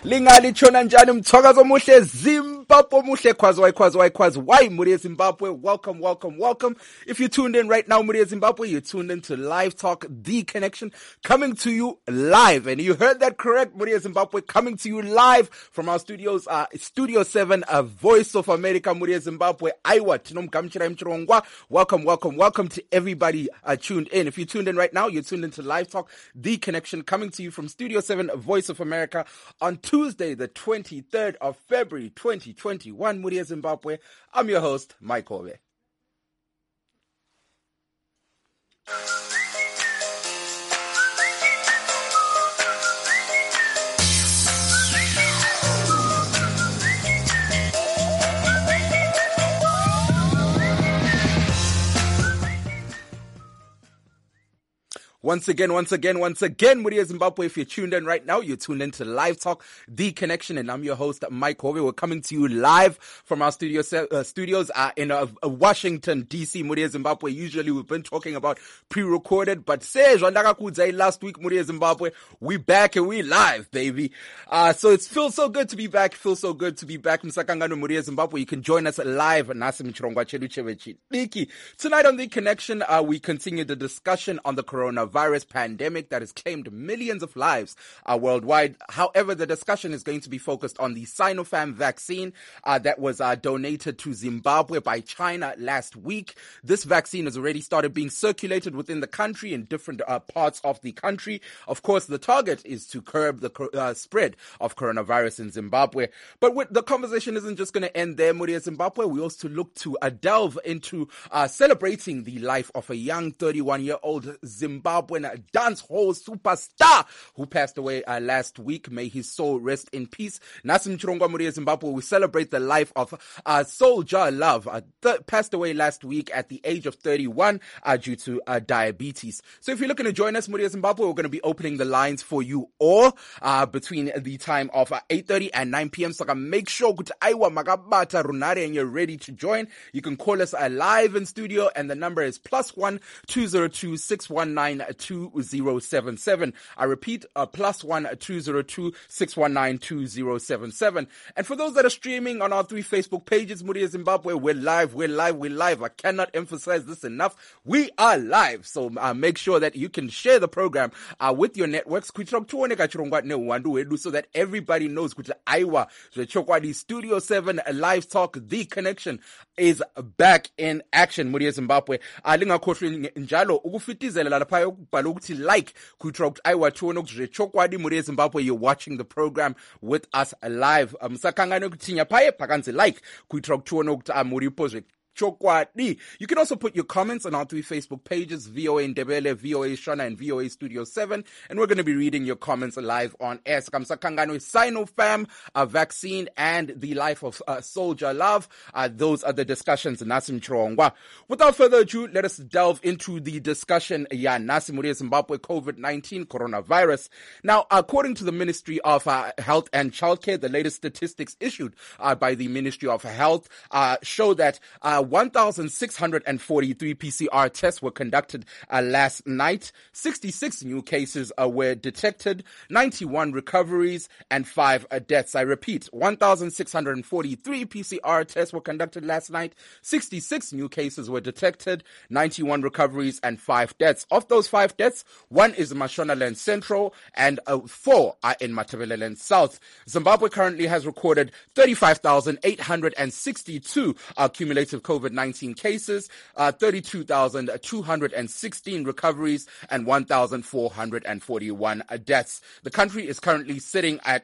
Lingali chona njani mthokazo muhle Zimbabwe muhle kwazi why Muria Zimbabwe. Welcome. If you tuned in right now, Muria Zimbabwe, you're tuned in to Live Talk, The Connection, coming to you live. And you heard that correct, Muria Zimbabwe, coming to you live from our studios, Studio 7, Voice of America, Muria Zimbabwe. Aiwa, tinomkamchira mchirongwa. Welcome to everybody tuned in. If you tuned in right now, you're tuned in to Live Talk, The Connection, coming to you from Studio 7, Voice of America on Tuesday, the 23rd of February, 2021, Muria Zimbabwe. I'm your host, Mike Ove. Once again, Muria Zimbabwe, if you're tuned in right now, you're tuned in to Live Talk, The Connection, and I'm your host, Mike Hove. We're coming to you live from our studios in Washington, D.C., Muria Zimbabwe. Usually we've been talking about pre-recorded, but last week, Muria Zimbabwe, we back and we live, baby. So it feels so good to be back. Msakangano Muria Zimbabwe, you can join us live. Tonight on The Connection, we continue the discussion on the coronavirus pandemic that has claimed millions of lives worldwide. However, the discussion is going to be focused on the Sinopharm vaccine that was donated to Zimbabwe by China last week. This vaccine has already started being circulated within the country in different parts of the country. Of course, the target is to curb the spread of coronavirus in Zimbabwe. But the conversation isn't just going to end there, Muria Zimbabwe. We also look to delve into celebrating the life of a young 31-year-old Zimbabwean dance hall superstar who passed away last week. May his soul rest in peace. Nasim Chirongwa, Muria Zimbabwe, we celebrate the life of Soulja Love, passed away last week at the age of 31 due to diabetes. So if you're looking to join us, Muria Zimbabwe, we're going to be opening the lines for you all between the time of 8:30 and 9 p.m. So make sure that Aiwa Magabata Runare and you're ready to join. You can call us live in studio and the number is +1 202 619 2077. I repeat, +1 202 619 2077. And for those that are streaming on our 3 Facebook pages, Muria Zimbabwe, we're live. I cannot emphasize this enough. We are live. So make sure that you can share the program with your networks so that everybody knows Aiwa, the Studio 7 Live Talk, The Connection is back in action. Muria Zimbabwe, like Muria Zimbabwe, you're watching the program with us live. Like you can also put your comments on our 3 Facebook pages, VOA Ndebele, VOA Shona, and VOA Studio 7, and we're going to be reading your comments live on air. Sinopharm vaccine and the life of Soulja Love. Those are the discussions. Nasim Chirongwa. Without further ado, let us delve into the discussion. Nasim Muria Zimbabwe, COVID-19 coronavirus. Now, according to the Ministry of Health and Childcare, the latest statistics issued by the Ministry of Health show that 1,643 PCR tests were conducted last night. 66 new cases were detected, 91 recoveries, and 5 deaths. I repeat, 1,643 PCR tests were conducted last night. 66 new cases were detected, 91 recoveries, and 5 deaths. Of those 5 deaths, 1 is in Mashonaland Central and 4 are in Matabeleland South. Zimbabwe currently has recorded 35,862 cumulative COVID-19 cases, 32,216 recoveries, and 1,441 deaths. The country is currently sitting at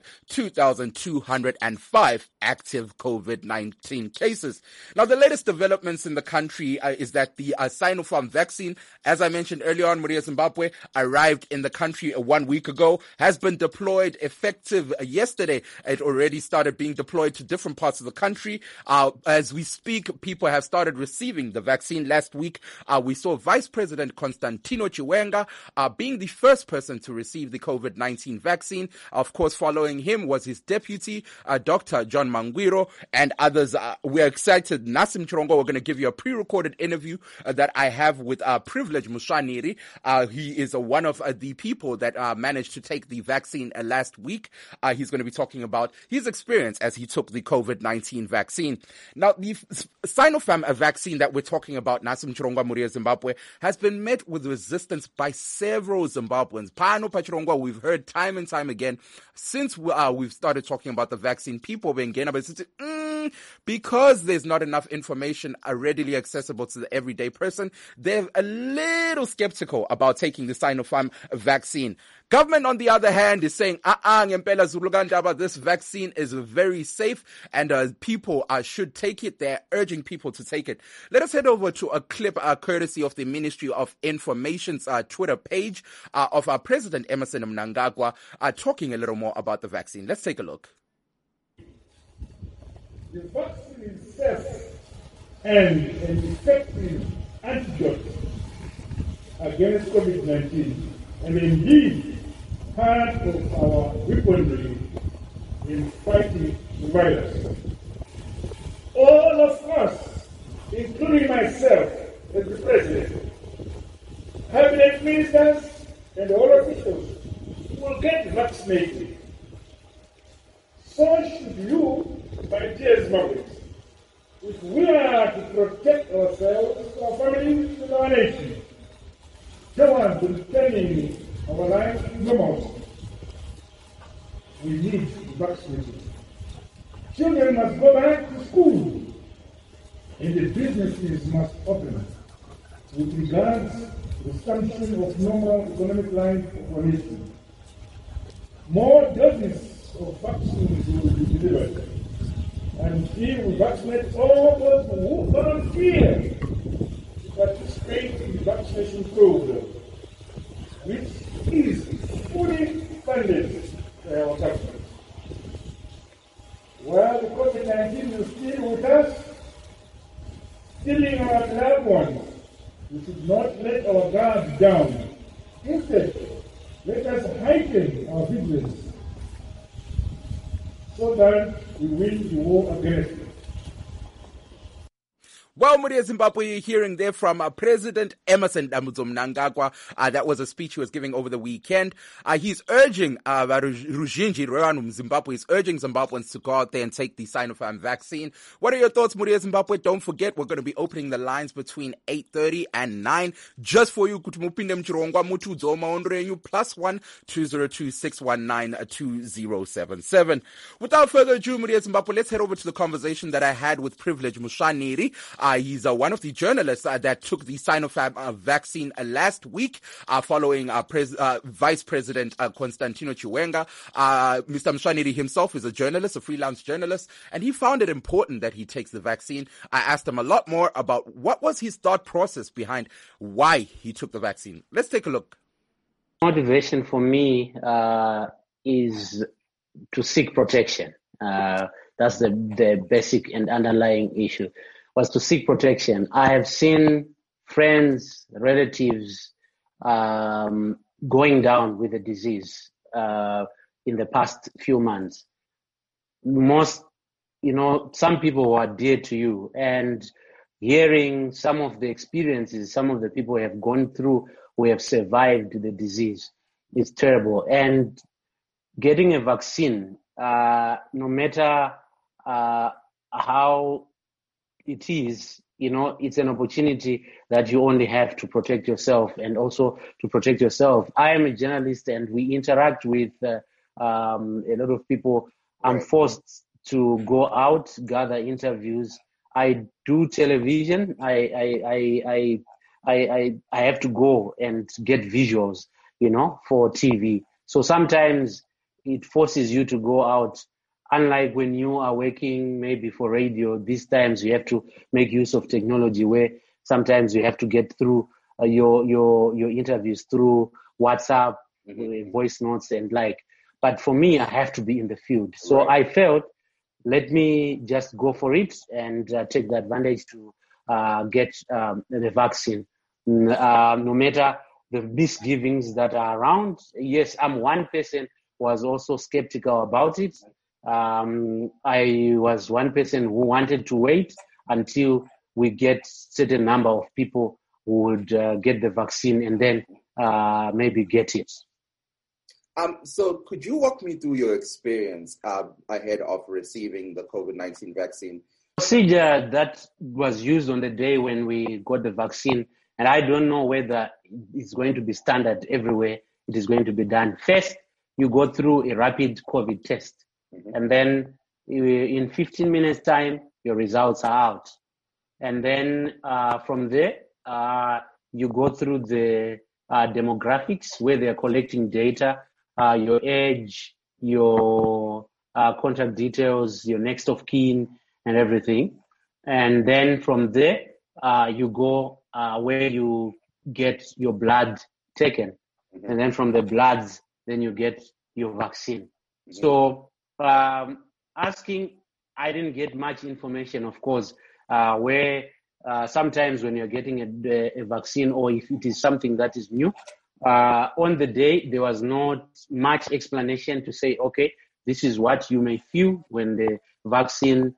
2,205 active COVID-19 cases. Now, the latest developments in the country is that the Sinopharm vaccine, as I mentioned earlier on, Muria Zimbabwe, arrived in the country 1 week ago, has been deployed effective yesterday. It already started being deployed to different parts of the country. As we speak, people have started receiving the vaccine last week. We saw Vice President Constantino Chiwenga being the first person to receive the COVID-19 vaccine. Of course, following him was his deputy, Dr. John Mangwiro, and others. We're excited. Nasim Chirongo, we're going to give you a pre-recorded interview that I have with Privilege Mushaniri. He is one of the people that managed to take the vaccine last week. He's going to be talking about his experience as he took the COVID-19 vaccine. Now, the Sinopharm vaccine that we're talking about, Nasim Chirongwa Muria Zimbabwe, has been met with resistance by several Zimbabweans. Pano Pachirongwa, we've heard time and time again since we've started talking about the vaccine, people being getting because there's not enough information readily accessible to the everyday person. They're a little skeptical about taking the Sinopharm vaccine. Government, on the other hand, is saying, this vaccine is very safe and people should take it. They're urging people to take it. Let us head over to a clip courtesy of the Ministry of Information's Twitter page of our President Emmerson Mnangagwa talking a little more about the vaccine. Let's take a look. The vaccine is safe and an effective antidote against COVID-19, and indeed part of our weaponry in fighting the virus. All of us, including myself as the President, cabinet ministers and all officials will get vaccinated. So should you, my dear Zimbabweans. If we are to protect ourselves, our families, and our nation, towards returning our lives to normalcy, we need vaccinated. Children must go back to school, and the businesses must open with regards to the resumption of normal economic life of our nation. More doses of vaccines will be delivered, and we vaccinate all those who volunteer to participate in the vaccination program, which is fully funded by our government. While the COVID-19 is still with us, stealing our loved ones, we should not let our guard down. Instead, let us heighten our vigilance so that we win the war against it. Well, Muria Zimbabwe, you're hearing there from President Emmerson Mnangagwa. That was a speech he was giving over the weekend. He's urging Zimbabwe is urging Zimbabweans to go out there and take the Sinopharm vaccine. What are your thoughts, Muria Zimbabwe? Don't forget, we're going to be opening the lines between 8:30 and 9 just for you. +1 202 619 2077. Without further ado, Muria Zimbabwe, let's head over to the conversation that I had with Privilege Mushaniri. He's one of the journalists that took the Sinopharm vaccine last week following Vice President Constantino Chiwenga. Mr. Mushaniri himself is a journalist, a freelance journalist, and he found it important that he takes the vaccine. I asked him a lot more about what was his thought process behind why he took the vaccine. Let's take a look. Motivation for me is to seek protection. That's the basic and underlying issue, was to seek protection. I have seen friends, relatives going down with the disease in the past few months. Some people who are dear to you, and hearing some of the experiences, some of the people who have gone through, who have survived the disease, is terrible. And getting a vaccine, no matter how it is, it's an opportunity that you only have to protect yourself and also to protect yourself. I am a journalist and we interact with a lot of people. I'm forced to go out, gather interviews. I do television. I have to go and get visuals, for TV. So sometimes it forces you to go out. Unlike when you are working maybe for radio, these times you have to make use of technology where sometimes you have to get through your interviews through WhatsApp, voice notes and like. But for me, I have to be in the field. So I felt, let me just go for it and take the advantage to get the vaccine. No matter the misgivings that are around. Yes, I'm one person who was also skeptical about it. I was one person who wanted to wait until we get certain number of people who would get the vaccine and then maybe get it. So could you walk me through your experience ahead of receiving the COVID-19 vaccine? Procedure that was used on the day when we got the vaccine, and I don't know whether it's going to be standard everywhere it is going to be done. First, you go through a rapid COVID test, and then in 15 minutes time, your results are out. And then from there, you go through the demographics where they're collecting data, your age, your contact details, your next of kin, and everything. And then from there, you go where you get your blood taken. And then from the bloods, then you get your vaccine. So asking, I didn't get much information, of course, where sometimes when you're getting a vaccine or if it is something that is new, on the day, there was not much explanation to say, okay, this is what you may feel when the vaccine,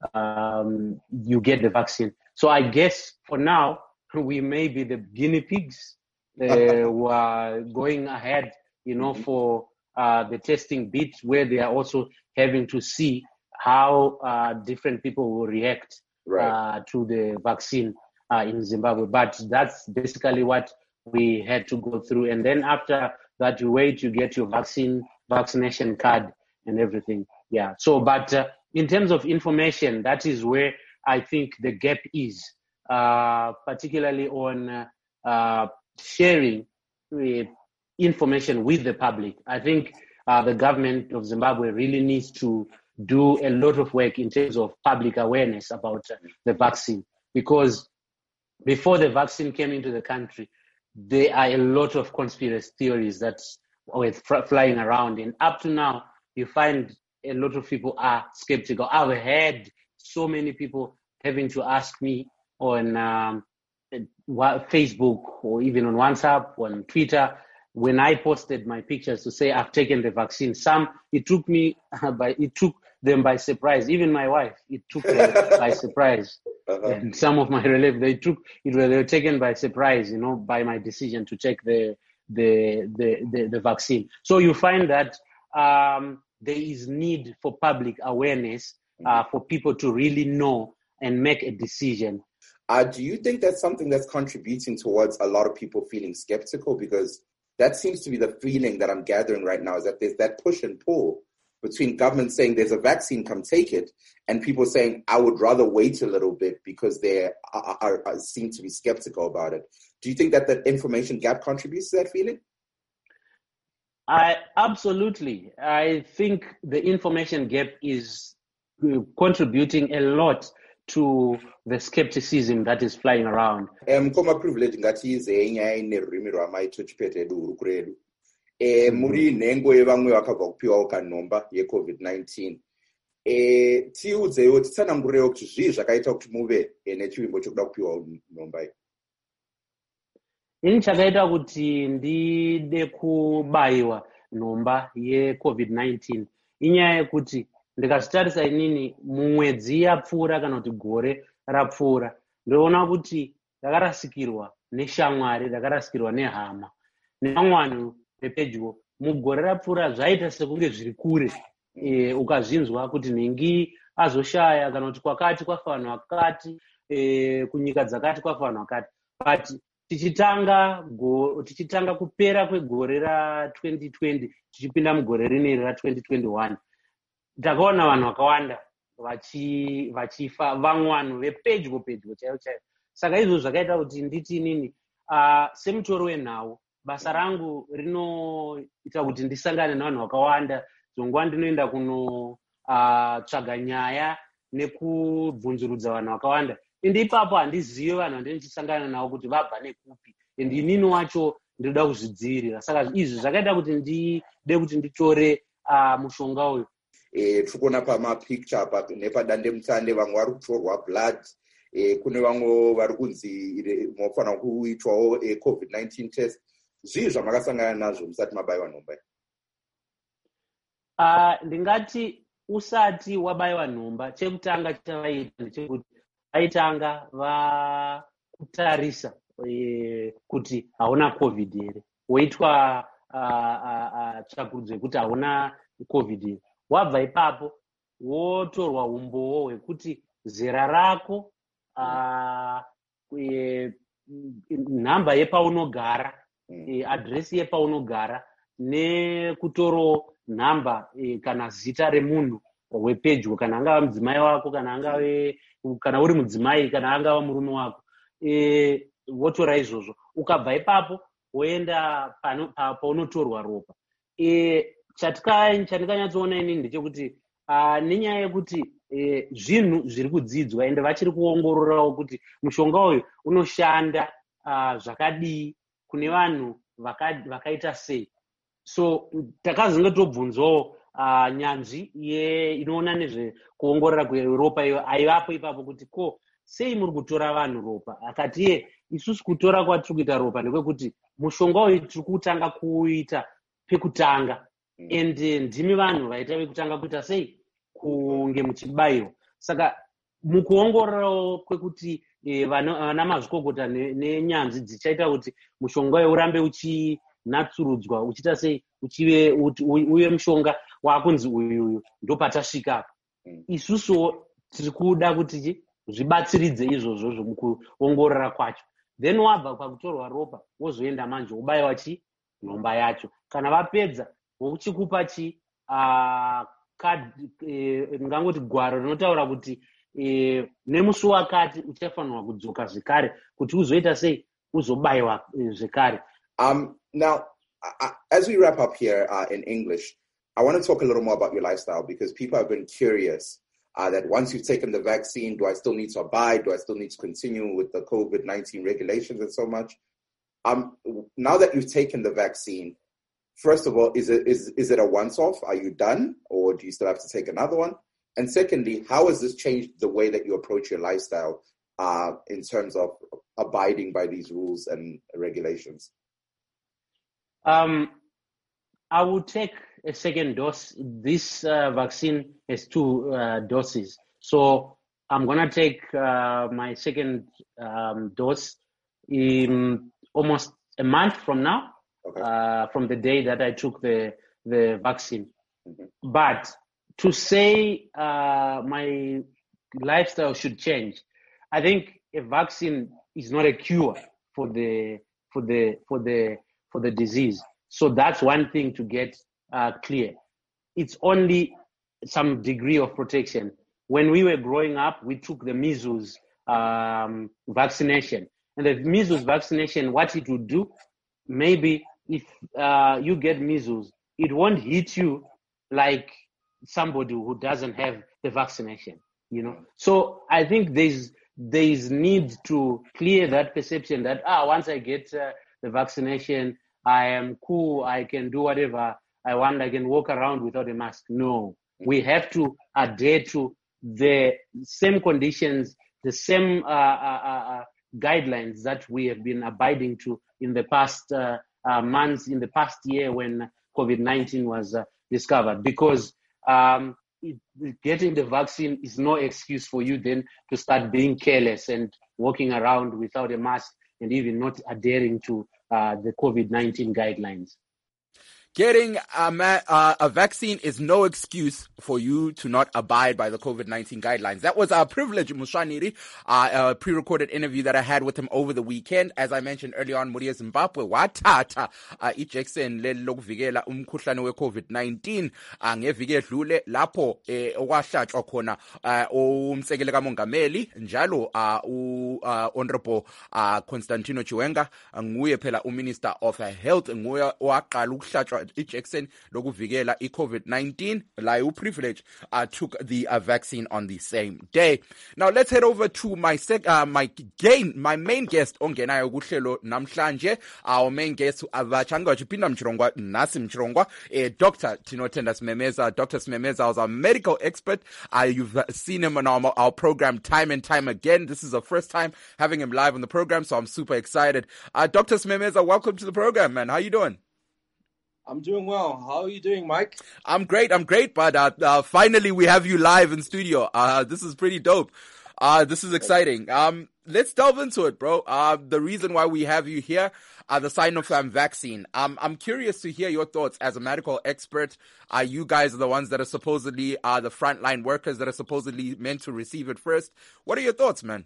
you get the vaccine. So I guess for now, we may be the guinea pigs who are going ahead, for the testing bit where they are also having to see how different people will react to the vaccine in Zimbabwe. But that's basically what we had to go through. And then after that, you wait, you get your vaccination card and everything. Yeah. So, but in terms of information, that is where I think the gap is, particularly on sharing information with the public. I think the government of Zimbabwe really needs to do a lot of work in terms of public awareness about the vaccine, because before the vaccine came into the country, there are a lot of conspiracy theories that were flying around, and up to now, you find a lot of people are skeptical. I've had so many people having to ask me on Facebook or even on WhatsApp, on Twitter, when I posted my pictures to say I've taken the vaccine. Some, it took them by surprise. Even my wife, it took them by surprise. And some of my relatives, they were taken by surprise, by my decision to take the vaccine. So you find that there is need for public awareness for people to really know and make a decision. Do you think that's something that's contributing towards a lot of people feeling skeptical? Because that seems to be the feeling that I'm gathering right now, is that there's that push and pull between government saying there's a vaccine, come take it, and people saying, I would rather wait a little bit because they seem to be skeptical about it. Do you think that the information gap contributes to that feeling? Absolutely. I think the information gap is contributing a lot to the skepticism that is flying around. Mkoma privilege ngati ize nyaya nerurimi rwamaito chipete duru kuredu. Muri nhengo yevamwe vakabva kupiwa ukanomba yeCovid-19. Tiudzewo titsanangurewo kuti zvii zvakaita kuti muve nechivimbo chokuda kupiwa nomba iyi. Ini chakaita kuti ndide kubayiwa nomba yeCovid-19 inyaya yekuti ndikazvitarisa inini mumwedzi yapfuura kana kuti gore rapfuura, ndoona kuti ndakarasikirwa neshamwari, ndakarasikirwa nehama nevamwe vanhu vepedyo. Mugore rapfuura zvaita sekunge zviri kure, ukazvinzwa kuti nhingi azoshaya kana kuti kwakati kwafa vanhu vakati, kunyika dzakati kwafa vanhu vakati. But tichitanga kupera kwegore ra2020 tichipinda mugore rineri ra2021, takaona vanhu vakawanda vachifa, vamwe vanhu vepedyo chaivo chaivo. Saka izvo zvakaita kuti nditi inini, semutoro wenhau, basa rangu rinoita kuti ndisangane nevanhu vakawanda. Zongwa ndinoenda kunotsvaga nyaya nekubvunzurudza vanhu vakawanda, ende ipapo handizivi vanhu vandichisangana navo kuti vabva nekupi, ende inini wacho ndinoda kuzvidzivirira. Saka izvi zvakaita kuti ndide kuti nditore mushonga uyu. Tiri kuona pamapicture apa nepadande mutande vamwe vari kutorwa blood kune vamwe vari kunzi mofanira kuitwawo COVID-19 test. Zvii zvamakasangana nazvo musati mabayiwa nhomba? Ndingati usati wabayiwa nhomba, chekutanga chavaita ndechekuti vaitanga vakutarisa kuti hauna COVID here, woitwa tsvakurudzo yekuti hauna COVID here. Wabva ipapo wotorwa umbowo hwekuti zera rako, nhamba yepaunogara, adresi yepaunogara, nekutoro nhamba kana zita remunhu wepedyo, kana angava mudzimai wako, kana uri mudzimai, kana angava murume wako, wotora izvozvo. Ukabva ipapo woenda paunotorwa ropa. Chandikanyatsoona inini ndechekuti nenyaya yekuti zvinhu zviri kudzidzwa ende vachiri kuongororawo kuti mushonga uyu unoshanda zvakadii kune vanhu vakaita sei. So takazonge tobvunzawo nyanzvi inoona nezvekuongorora kweropa iyo aivapo ipapo kuti sei muri kutora vanhu ropa. Akati isusu kutora kwatiri kuita ropa ndekwekuti mushonga uyu tiri kutanga kuita pekutanga, ende ndimi vanhu vaita vekutanga kuita sei kunge muchibayiwa. Saka mukuongororawo kwekuti vana mazvikokota nenyanzvi dzichaita kuti mushonga uyu urambe uchinatsurudzwa uchiita sei uye mushonga wakunzi uyu ndopatasvika apa. Isusuwo tiri kuda kuti zvibatsiridze izvozvo zvomukuongorora kwacho. Then wabva pakutorwa ropa wozoenda manje wobayiwa nhomba yacho. Kana vapedza vochikupa ndingangoti gwaro rinotaura kuti nemusi wakati uchafanirwa kudzoka zvekare kuti uzoita sei uzobayiwa zvekare. Now, as we wrap up here in English, I want to talk a little more about your lifestyle, because people have been curious that once you've taken the vaccine, do I still need to abide? Do I still need to continue with the COVID-19 regulations and so much? Now that you've taken the vaccine, first of all, is it a once-off? Are you done? Or do you still have to take another one? And secondly, how has this changed the way that you approach your lifestyle in terms of abiding by these rules and regulations? I would take a second dose. This vaccine has 2 doses. So I'm going to take my second dose in almost a month from now, from the day that I took the vaccine. Mm-hmm. But to say my lifestyle should change, I think a vaccine is not a cure for the disease. So that's one thing to get clear. It's only some degree of protection. When we were growing up, we took the measles vaccination. And the measles vaccination, what it would do, maybe if you get measles, it won't hit you like somebody who doesn't have the vaccination, you know. So I think there's need to clear that perception that once I get the vaccination, I am cool, I can do whatever I want, I can walk around without a mask. No, we have to adhere to the same conditions, the same guidelines that we have been abiding to in the past months, in the past year when COVID-19 was discovered. Because getting the vaccine is no excuse for you then to start being careless and walking around without a mask and even not adhering to the COVID-19 guidelines. Getting a vaccine is no excuse for you to not abide by the COVID-19 guidelines. That was our privilege, Mushwaniri, a pre-recorded interview that I had with him over the weekend. As I mentioned earlier on, Muria Zimbabwe wathatha ijection lokuvikela umkhuhlane we-COVID-19 ngeviki edlule lapho okwahlatshwa khona umsekeli kamongameli njalo honorable Constantino Chiwenga, nguye phela uMinister of Health, nguye waqala ukuhlatshwa injection lokuvikela i-COVID-19. Like privilege took the vaccine on the same day. Now let's head over to my main guest ongenayo kuhlelo namhlanje. Our main guest avachanga chipinda mchirongwa nasi mchirongwa Dr. Tinotenda Smemeza. Dr. Smemeza is our medical expert. You've seen him on our program time and time again. This is the first time having him live on the program, so I'm super excited. Dr. Smemeza, welcome to the program, man. How you doing? I'm doing well. How are you doing, Mike? I'm great, but finally we have you live in studio. This is pretty dope. This is exciting. Let's delve into it, bro. The reason why we have you here, the Sinopharm vaccine. I'm curious to hear your thoughts as a medical expert. You guys are the ones that are supposedly the frontline workers that are supposedly meant to receive it first. What are your thoughts, man?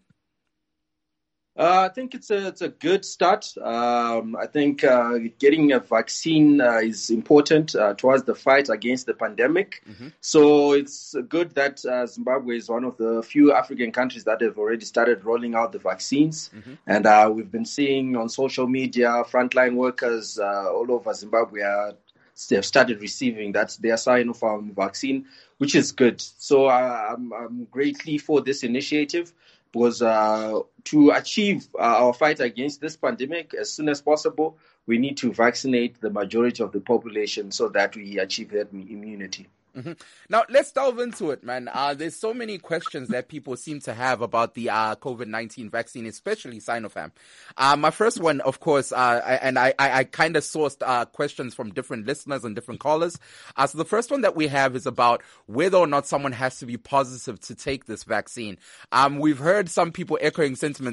I think it's a good start. I think getting a vaccine is important towards the fight against the pandemic. Mm-hmm. So it's good that Zimbabwe is one of the few African countries that have already started rolling out the vaccines. Mm-hmm. And we've been seeing on social media frontline workers all over Zimbabwe have started receiving their Sinopharm vaccine, which is good. So I'm greatly for this initiative. Was to achieve our fight against this pandemic as soon as possible, we need to vaccinate the majority of the population so that we achieve that immunity. Mm-hmm. Now, let's delve into it, man. There's so many questions that people seem to have about the COVID-19 vaccine, especially Sinopharm. My first one, of course, I kind of sourced questions from different listeners and different callers. So the first one that we have is about whether or not someone has to be positive to take this vaccine. We've heard some people echoing sentiments,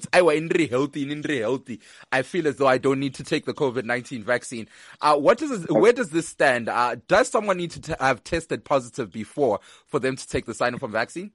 healthy. I feel as though I don't need to take the COVID-19 vaccine. Where does this stand? Does someone need to have tested positive before for them to take the Sinopharm vaccine?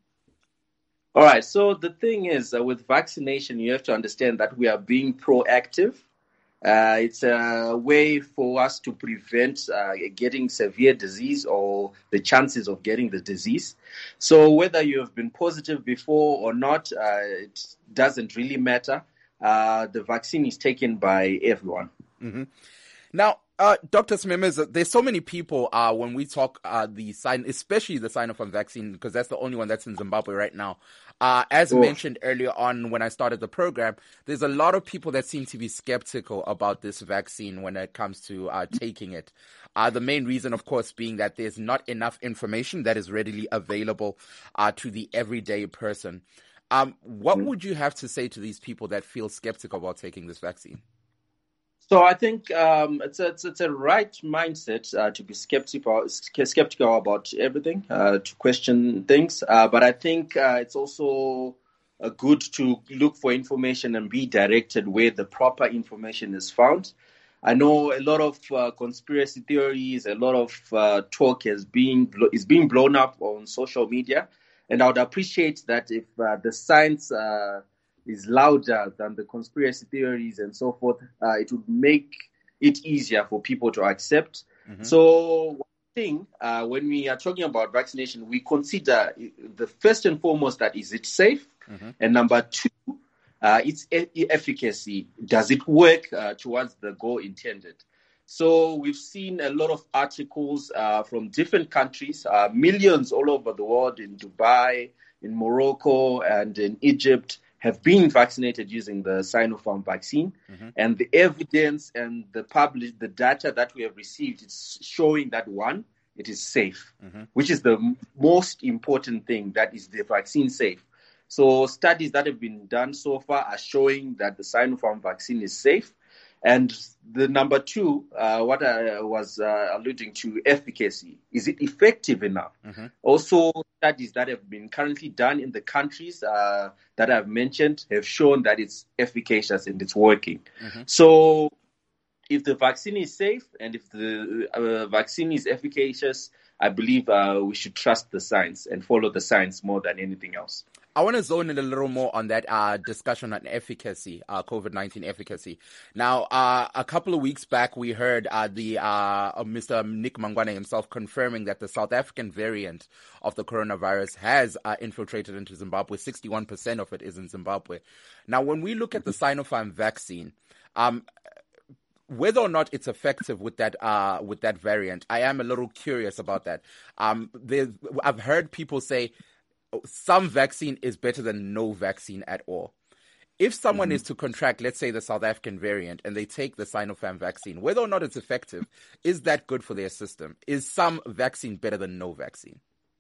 All right. So the thing is, with vaccination, you have to understand that we are being proactive. It's a way for us to prevent getting severe disease or the chances of getting the disease. So whether you have been positive before or not, it doesn't really matter. The vaccine is taken by everyone. Mm-hmm. Now, Dr. Smemeza, there's so many people when we talk especially the Sinopharm vaccine, because that's the only one that's in Zimbabwe right now. As mentioned earlier on when I started the program, there's a lot of people that seem to be skeptical about this vaccine when it comes to taking it. The main reason, of course, being that there's not enough information that is readily available to the everyday person. What would you have to say to these people that feel skeptical about taking this vaccine? So I think it's a right mindset to be skeptical about everything, to question things. But I think it's also good to look for information and be directed where the proper information is found. I know a lot of conspiracy theories, a lot of talk is being blown up on social media, and I would appreciate that if the science is louder than the conspiracy theories and so forth, it would make it easier for people to accept. Mm-hmm. So one thing, when we are talking about vaccination, we consider the first and foremost that is it safe? Mm-hmm. And number two, its efficacy. Does it work towards the goal intended? So we've seen a lot of articles from different countries, millions all over the world, in Dubai, in Morocco, and in Egypt, have been vaccinated using the Sinopharm vaccine. Mm-hmm. And the evidence and the data that we have received is showing that, one, it is safe, mm-hmm. which is the most important thing, that is the vaccine safe. So studies that have been done so far are showing that the Sinopharm vaccine is safe. And the number two, what I was alluding to, efficacy. Is it effective enough? Mm-hmm. Also, studies that have been currently done in the countries that I've mentioned have shown that it's efficacious and it's working. Mm-hmm. So if the vaccine is safe and if the vaccine is efficacious, I believe we should trust the science and follow the science more than anything else. I want to zone in a little more on that discussion on efficacy, COVID-19 efficacy. Now, a couple of weeks back, we heard Mr. Nick Mangwane himself confirming that the South African variant of the coronavirus has infiltrated into Zimbabwe. 61% of it is in Zimbabwe. Now, when we look at the Sinopharm vaccine, whether or not it's effective with that variant, I am a little curious about that. I've heard people say some vaccine is better than no vaccine at all. If someone is to contract, let's say, the South African variant, and they take the Sinopharm vaccine, whether or not it's effective, is that good for their system? Is some vaccine better than no vaccine?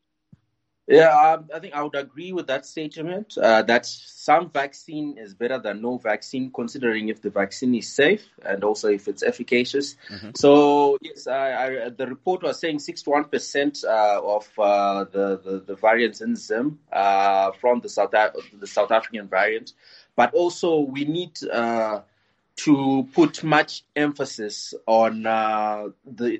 Yeah, I think I would agree with that statement, that some vaccine is better than no vaccine, considering if the vaccine is safe and also if it's efficacious. So, yes, the report was saying 61% of the variants in Zim from the South African variant. But also we need to put much emphasis on the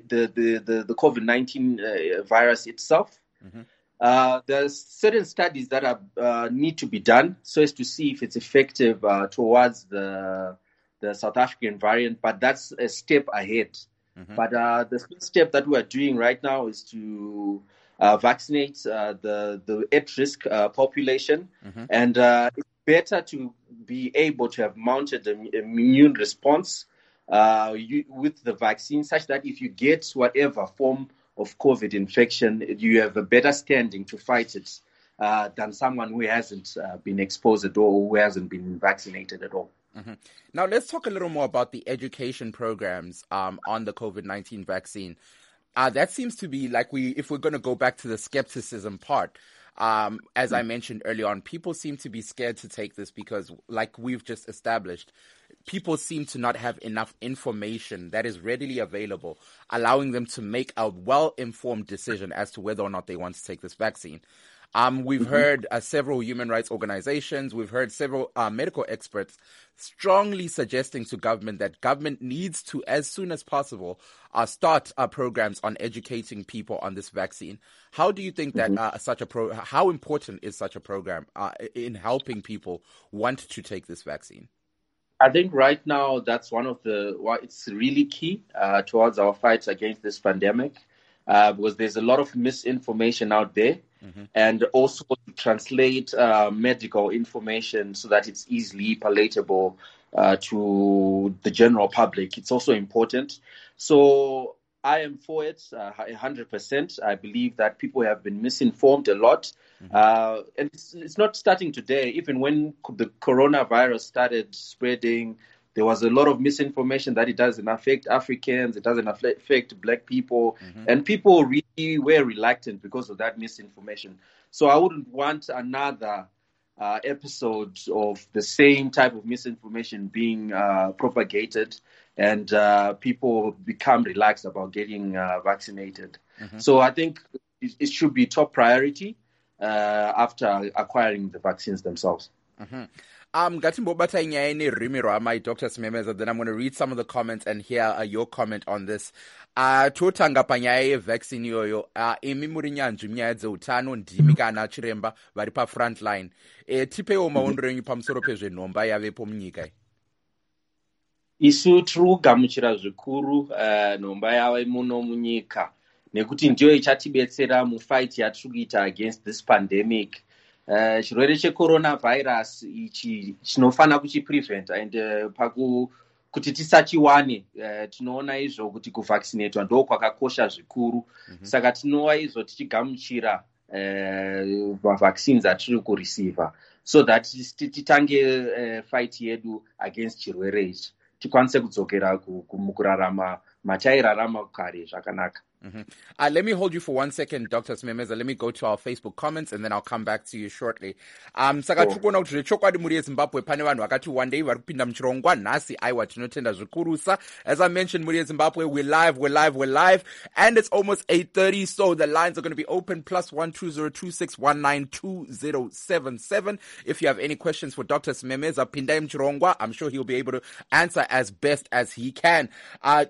COVID-19 virus itself. There's certain studies that need to be done so as to see if it's effective towards the South African variant, but that's a step ahead. But the first step that we're doing right now is to vaccinate the at-risk population, and it's better to be able to have mounted an immune response with the vaccine, such that if you get whatever form of COVID infection, you have a better standing to fight it than someone who hasn't been exposed at all, who hasn't been vaccinated at all. Now, let's talk a little more about the education programs on the COVID-19 vaccine. That seems to be like if we're going to go back to the skepticism part, as I mentioned earlier on, people seem to be scared to take this because, like we've just established, people seem to not have enough information that is readily available, allowing them to make a well-informed decision as to whether or not they want to take this vaccine. We've heard several human rights organizations, we've heard several medical experts strongly suggesting to government that government needs to, as soon as possible, start programs on educating people on this vaccine. How do you think that how important is such a program in helping people want to take this vaccine? I think right now that's it's really key towards our fight against this pandemic, because there's a lot of misinformation out there, and also to translate medical information so that it's easily palatable to the general public. It's also important. So I am for it 100%. I believe that people have been misinformed a lot. And it's not starting today. Even when the coronavirus started spreading, there was a lot of misinformation that it doesn't affect Africans, it doesn't affect Black people, and people really were reluctant because of that misinformation. So I wouldn't want another episode of the same type of misinformation being propagated, and people become relaxed about getting vaccinated. So I think it should be top priority after acquiring the vaccines themselves. Ngatimbobata inyaya nerimi rwamai, Dr. Simemeza, then I'm going to read some of the comments and hear your comment on this. Totanga panyaya yevaccine yoyo, imi muri nyanzvi munyaya dzeutano, ndimi kana chiremba vari front line. Tipewo maondero enyu pamusoro pezvenhomba yavepo munyika. Isu tiri kugamuchira zvikuru nhomba yave muno munyika, nekuti ndiyo ichatibetsera mufight yatiri kuita against this pandemic. Chirwere checoronavirus ichi chinofana kuchiprevent, and kuti tisachiwane tinoona izvo kuti kuvaccinatwa ndo kwakakosha zvikuru. Saka tinova izvo tichigamuchira mavaccines atiri kureceiva, so that titange fight yedu against chirwere ichi, tikwanise kudzokera mukurarama matairarama kare zvakanaka. Let me hold you for 1 second, Dr. Simemeza. Let me go to our Facebook comments and then I'll come back to you shortly. Saka tikuona kuti zvechokwadi muri yeZimbabwe pane vanhu vakati wandei vari kupinda muchirongwa nhasi. Aiwa, tinotenda zvikurusa. As I mentioned, muri yeZimbabwe, we're live, and it's almost 8:30, so the lines are going to be open, +1 202619 2077. If you have any questions for Dr. Simemeza, pindai muchirongwa. I'm sure he'll be able to answer as best as he can. Just to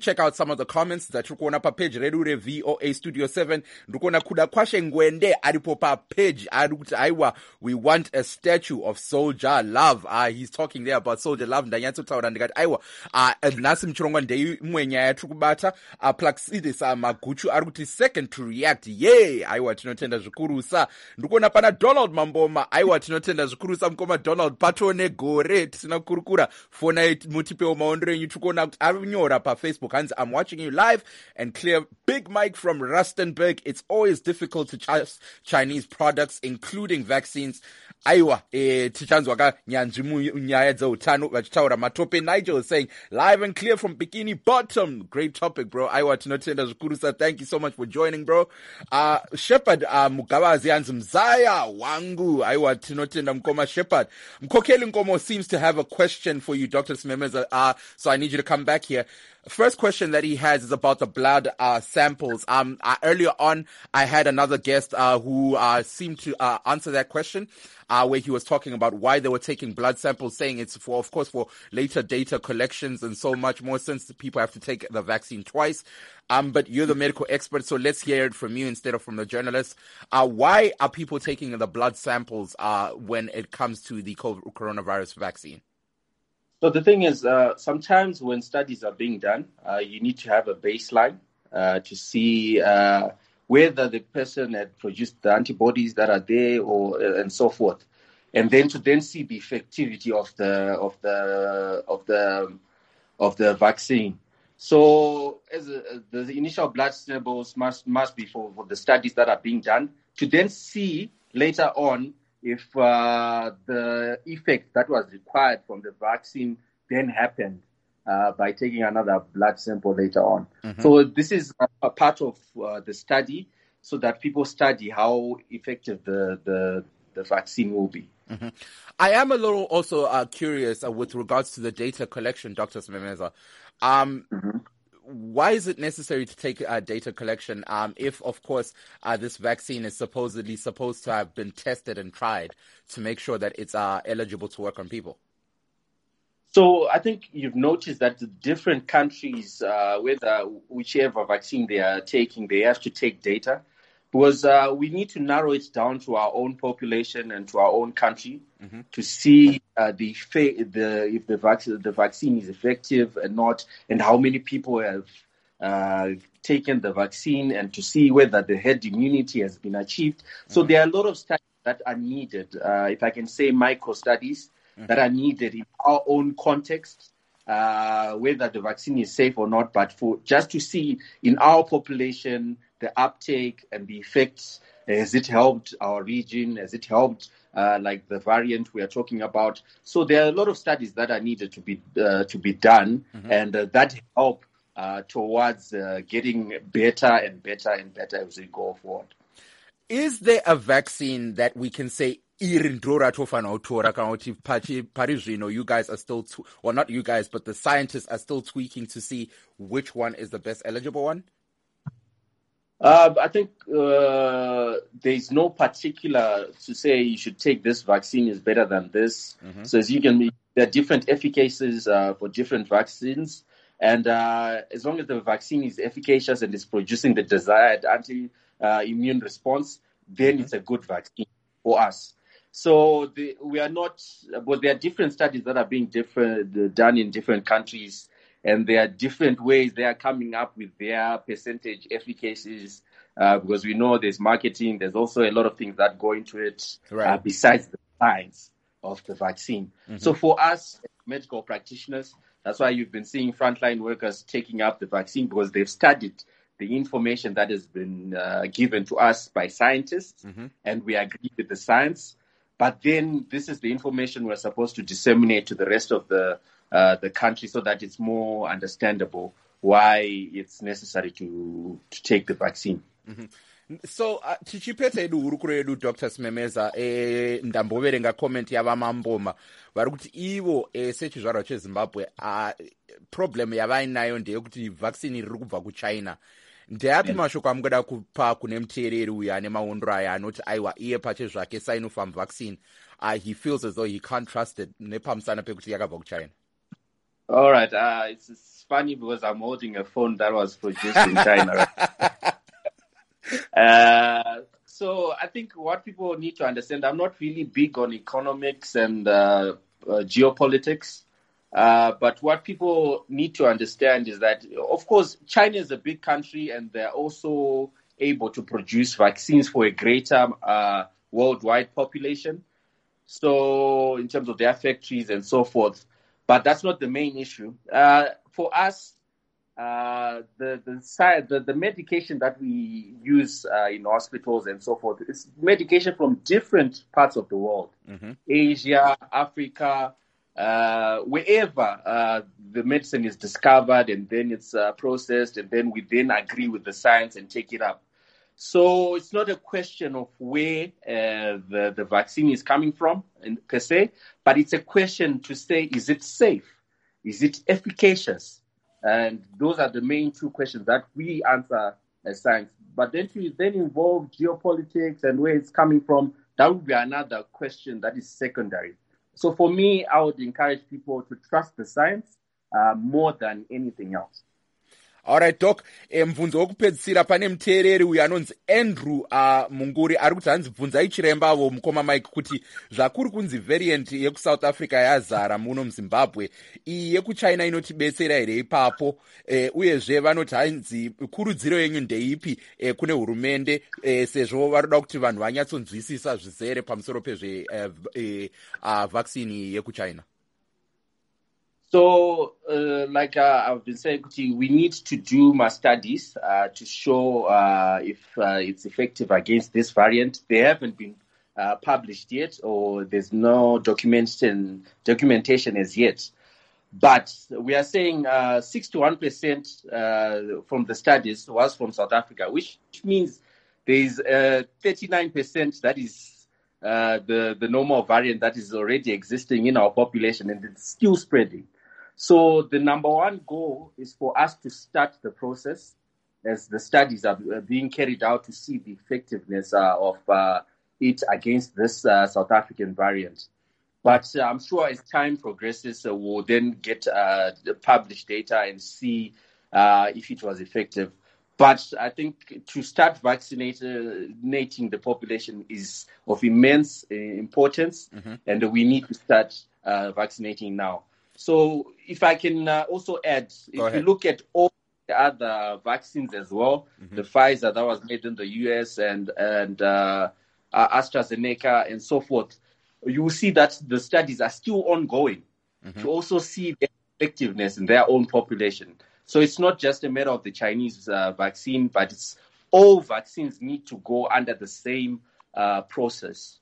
check out some of the comments that kuona pa page redu re VOA Studio 7. Ndikuona kuda kwashe ngwende aripo pa page arikuti aiwa, we want a statue of Soldier Love. He's talking there about Soldier Love. Ndanyatsotaura ndikati aiwa, nasi mchirongwa ndei mwenya yatiri kubata. Plaxidis Maguchu arikuti second to react. Yay, aiwa tinotenda zvikurusa. Ndikuona pana Donald Mamboma, aiwa tinotenda zvikurusa mkoma Donald, patone gore tisina kurukura fona mutipewo maondero enyu. Tikuona kuti arinyora pa Facebook hanzi, I'm watching you live and clear. Big Mike from Rustenburg, it's always difficult to trust Chinese products including vaccines. Aiwa, tichanzwa ka nyanzvi munyaya dzeutano vachitaura matope. Nigel is saying live and clear from Bikini Bottom. Great topic, bro. Aiwa tinotenda zvikurusa. Thank you so much for joining, bro. Shepherd Mugavazi hanzi mzaya wangu. Aiwa tinotenda mkoma Shepherd. Mkokeli Nkomo seems to have a question for you, Dr. Smemeza. So I need you to come back here. First question that he has is about the blood samples. Earlier on, I had another guest who seemed to answer that question, where he was talking about why they were taking blood samples, saying it's for, of course, for later data collections and so much more, since people have to take the vaccine twice. But you're the medical expert, so let's hear it from you instead of from the journalists. Why are people taking the blood samples when it comes to the coronavirus vaccine? So the thing is, sometimes when studies are being done, you need to have a baseline to see whether the person had produced the antibodies that are there, or and so forth, and then to see the effectivity of the vaccine. So as the initial blood samples must be for the studies that are being done, to then see later on if the effect that was required from the vaccine then happened by taking another blood sample later on. Mm-hmm. So this is a part of the study, so that people study how effective the vaccine will be. Mm-hmm. I am a little also curious with regards to the data collection, Dr. Smemeza. Mm-hmm. Why is it necessary to take data collection if, of course, this vaccine is supposed to have been tested and tried to make sure that it's eligible to work on people? So I think you've noticed that the different countries, whichever vaccine they are taking, they have to take data, because we need to narrow it down to our own population and to our own country, mm-hmm. to see if the vaccine is effective or not, and how many people have taken the vaccine, and to see whether the herd immunity has been achieved. Mm-hmm. So there are a lot of studies that are needed, if I can say micro studies, mm-hmm. that are needed in our own context, whether the vaccine is safe or not, but for just to see in our population the uptake and the effects. Has it helped our region? Has it helped like the variant we are talking about? So there are a lot of studies that are needed to be done, mm-hmm. and that help towards getting better and better and better as we go forward. Is there a vaccine that we can say you guys are still, or not you guys, but the scientists are still tweaking to see which one is the best eligible one? I think there's no particular to say you should take this vaccine is better than this. Mm-hmm. So as you can, there are different efficacies for different vaccines, and as long as the vaccine is efficacious and is producing the desired anti-immune response, then mm-hmm. it's a good vaccine for us. So we are not, but there are different studies that are being done in different countries. And there are different ways they are coming up with their percentage efficacies, because we know there's marketing. There's also a lot of things that go into it, right. Besides the science of the vaccine. Mm-hmm. So for us, medical practitioners, that's why you've been seeing frontline workers taking up the vaccine, because they've studied the information that has been given to us by scientists, mm-hmm. and we agree with the science. But then this is the information we're supposed to disseminate to the rest of the country, so that it's more understandable why it's necessary to take the vaccine. Mm-hmm. So tichipedza edu hurukuro yedu Dr. Smemeza ndamboverenga comment yavamamboma vari kuti ivo sechizvarwa cheZimbabwe problem yavainayo ndeyekuti vaccine riri kubva kuChina. Ndeapi mashoko amungoda kupa kune muteereri uyu ane maondro aya anoti aiwa iye pache zvake Sinopharm vaccine he feels as though he can't trust it nepamusana pekuti yakabva kuChina? All right. It's funny because I'm holding a phone that was produced in China. So I think what people need to understand, I'm not really big on economics and geopolitics. But what people need to understand is that, of course, China is a big country and they're also able to produce vaccines for a greater worldwide population. So in terms of their factories and so forth. But that's not the main issue. For us, the medication that we use in hospitals and so forth is medication from different parts of the world. Asia, Africa, wherever the medicine is discovered and then it's processed and then we then agree with the science and take it up. So it's not a question of where the vaccine is coming from per se, but it's a question to say, is it safe? Is it efficacious? And those are the main two questions that we answer as science. But then to then involve geopolitics and where it's coming from, that would be another question that is secondary. So for me, I would encourage people to trust the science more than anything else. Alright, Doc, mubvunzo wokupedzisira pane muteereri uyu anonzi Andrew Munguri ari kuti hanzi bvunzai chiremba avo mukoma Mike kuti zvakuri kunzi variant yekuSouth Africa yazara muno muZimbabwe iyi yekuChina inotibetsera here ipapo uyezve vanoti hanzi kurudziro yenyu ndeipi kune hurumende sezvo varoda kuti vanhu vanyatsonzwisisa zvizere pamusoro pezve vaccine yekuChina. So, like I've been saying, we need to do more studies to show if it's effective against this variant. They haven't been published yet, or there's no documentation as yet. But we are saying 61% from the studies was from South Africa, which means there's 39% that is the normal variant that is already existing in our population, and it's still spreading. So the number one goal is for us to start the process as the studies are being carried out to see the effectiveness of it against this South African variant. But I'm sure as time progresses, we'll then get the published data and see if it was effective. But I think to start vaccinating the population is of immense importance, and we need to start vaccinating now. So if I can also add, if you look at all the other vaccines as well, the Pfizer that was made in the US and AstraZeneca and so forth, you will see that the studies are still ongoing to also see the effectiveness in their own population. So it's not just a matter of the Chinese vaccine, but it's all vaccines need to go under the same process.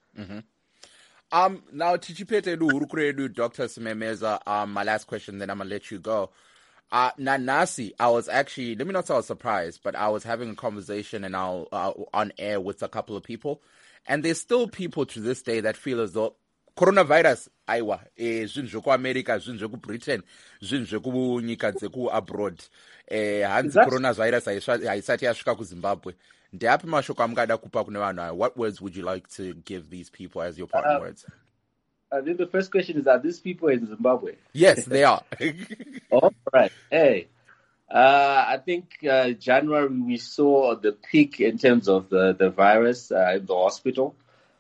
Now, Tichipete Hurukredu, Dr. Simemeza, my last question, then I'm going to let you go. Nanasi, I was actually, let me not say I was surprised, but I was having a conversation and on air with a couple of people. And there's still people to this day that feel as though coronavirus, aiwa, zvinhu zveku America, zvinhu zveku Britain, zvinhu zveku nyika dzeku abroad. Hanzi coronavirus haisati yasvika kuZimbabwe. Ndeapi mashoko amungada kupa kune vanhu? What words would you like to give these people as your parting words? I think the first question is, are these people in Zimbabwe? Yes, they are. All right. Hey, I think January we saw the peak in terms of the virus in the hospitals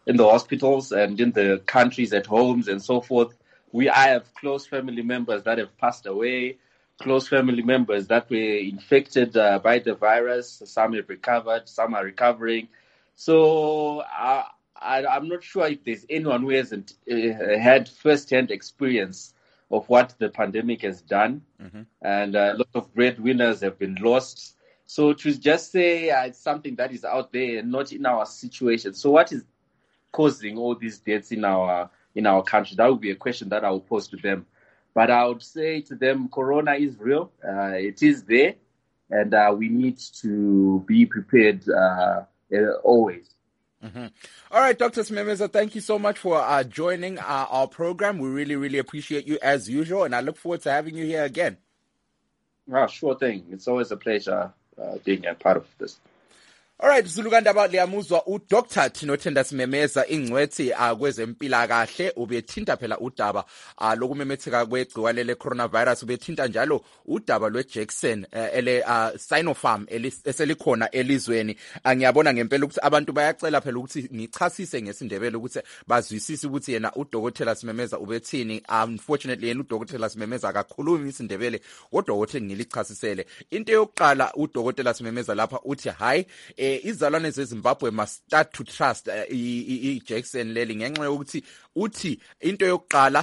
and in the countries at homes and so forth. I have close family members that have passed away, close family members that were infected by the virus. Some have recovered, some are recovering. So I'm not sure if there's anyone who hasn't had first-hand experience of what the pandemic has done. And a lot of breadwinners have been lost. So to just say it's something that is out there and not in our situation. So what is causing all these deaths in our country? That would be a question that I would pose to them. But I would say to them, Corona is real. It is there. And we need to be prepared always. All right, Dr. Simemeza, thank you so much for joining our program. We really, really appreciate you as usual. And I look forward to having you here again. Sure thing. It's always a pleasure being a part of this. Alright, Zulukandaba liyamuzwa uDr. Thinothenda Simemeza ingcwethi kwezempilakahle ubethinta phela udaba lokumemetheka kwegciwane le-coronavirus, ubethinta njalo udaba lwe-Jackson Sinopharm eselikhona elizweni. Ngiyabona ngempela ukuthi abantu bayacela phela ukuthi ngichasise ngesindebele ukuthi bazwisise ukuthi yena uDr. Simemeza ubethini. Unfortunately yena uDr. Simemeza akakhulumi isindebele, kodwa ukuthi ngilichasisele. Into yokuqala uDr. Simemeza lapha uthi hayi izalwane zeZimbabwe must start to trust i-Jackson leli ngenxa yokuthi uthi into yokuqala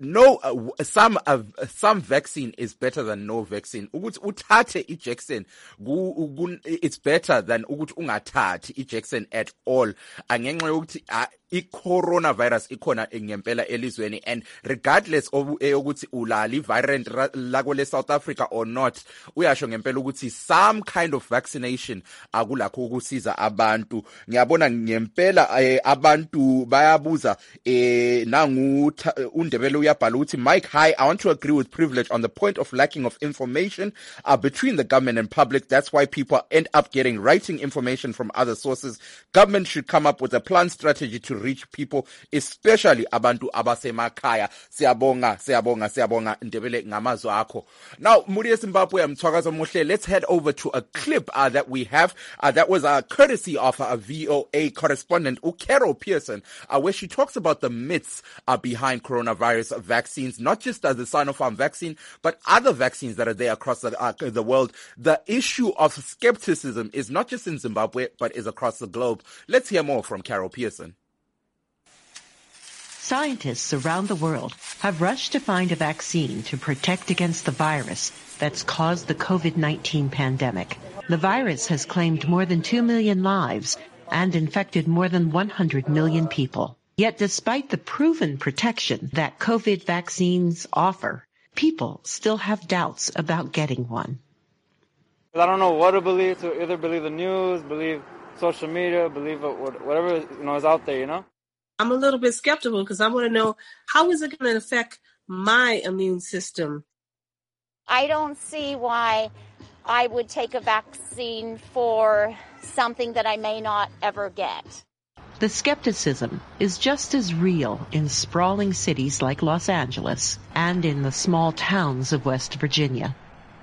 some vaccine is better than no vaccine. Ukuthi uthathe i-Jackson it's better than ukuthi ungathathi i-Jackson at all. Ngenxa yokuthi i-coronavirus ikhona ngempela elizweni, and regardless of ukuthi ulali variant lakole South Africa or not, uyasho ngempela ukuthi some kind of vaccination akulakho ukusiza abantu. Ngiyabona ngempela abantu bayabuza nangu undebele uyabhala ukuthi Mike, hi, I want to agree with Privilege on the point of lacking of information between the government and public. That's why people end up getting writing information from other sources. Government should come up with a planned strategy to reach people, especially abantu abasemakhaya. Siyabonga ndebele ngamazwi akho. Now Muri Zimbabwe Mthwakazi Muhle, let's head over to a clip that we have that was courtesy of a VOA correspondent Carol Pearson, where she talks about the myths behind coronavirus vaccines, not just the Sinopharm vaccine, but other vaccines that are there across the world. The issue of skepticism is not just in Zimbabwe, but is across the globe. Let's hear more from Carol Pearson. Scientists around the world have rushed to find a vaccine to protect against the virus that's caused the COVID-19 pandemic. The virus has claimed more than 2 million lives and infected more than 100 million people. Yet despite the proven protection that COVID vaccines offer, people still have doubts about getting one. I don't know what to believe. To either believe the news, believe social media, believe whatever is out there, I'm a little bit skeptical because I want to know, how is it going to affect my immune system? I don't see why I would take a vaccine for something that I may not ever get. The skepticism is just as real in sprawling cities like Los Angeles and in the small towns of West Virginia.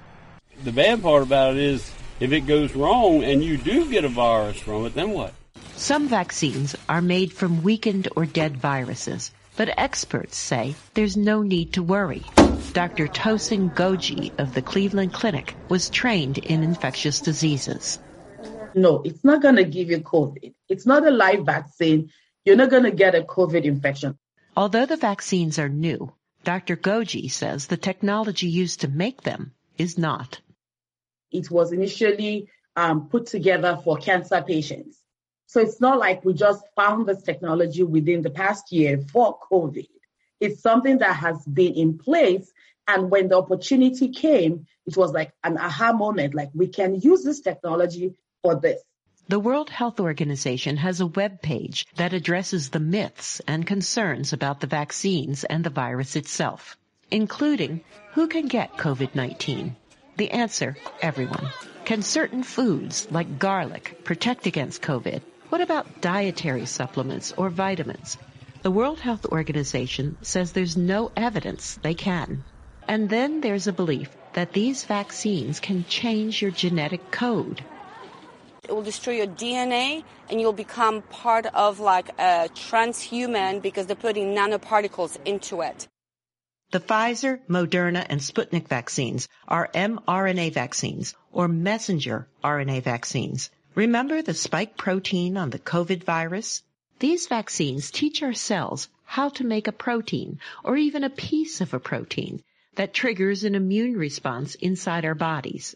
The bad part about it is if it goes wrong and you do get a virus from it, then what? Some vaccines are made from weakened or dead viruses, but experts say there's no need to worry. Dr. Tosin Goji of the Cleveland Clinic was trained in infectious diseases. No, it's not going to give you COVID. It's not a live vaccine. You're not going to get a COVID infection. Although the vaccines are new, Dr. Goji says the technology used to make them is not. It was initially put together for cancer patients. So it's not like we just found this technology within the past year for COVID. It's something that has been in place. And when the opportunity came, it was like an aha moment, like we can use this technology for this. The World Health Organization has a web page that addresses the myths and concerns about the vaccines and the virus itself, including who can get COVID-19. The answer, everyone. Can certain foods like garlic protect against COVID? What about dietary supplements or vitamins? The World Health Organization says there's no evidence they can. And then there's a belief that these vaccines can change your genetic code. It will destroy your DNA and you'll become part of like a transhuman because they're putting nanoparticles into it. The Pfizer, Moderna, and Sputnik vaccines are mRNA vaccines or messenger RNA vaccines. Remember the spike protein on the COVID virus? These vaccines teach our cells how to make a protein or even a piece of a protein that triggers an immune response inside our bodies.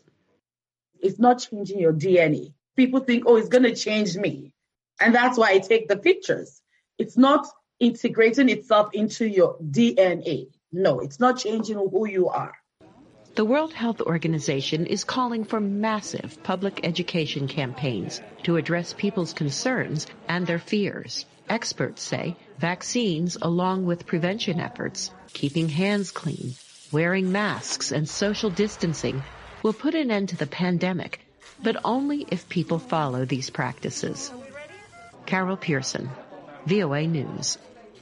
It's not changing your DNA. People think, it's going to change me. And that's why I take the pictures. It's not integrating itself into your DNA. No, it's not changing who you are. The World Health Organization is calling for massive public education campaigns to address people's concerns and their fears. Experts say vaccines, along with prevention efforts, keeping hands clean, wearing masks, and social distancing will put an end to the pandemic but only if people follow these practices. Carol Pearson, VOA News.